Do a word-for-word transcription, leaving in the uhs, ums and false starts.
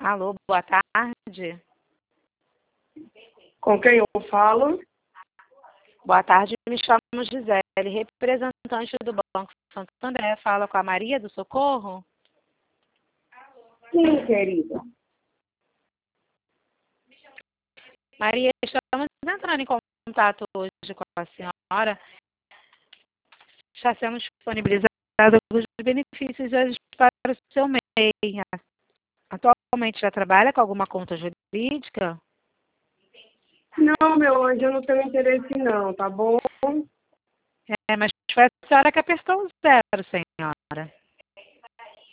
Alô, boa tarde. Com quem eu falo? Boa tarde, me chamo Gisele, representante do Banco Santander. Fala com a Maria do Socorro? Sim, querida. Maria, estamos entrando em contato hoje com a senhora. Está sendo disponibilizado os benefícios hoje para o seu M E I. Atualmente já trabalha com alguma conta jurídica? Não, meu anjo, eu não tenho interesse não, tá bom? É, mas foi a senhora que apertou o zero, senhora.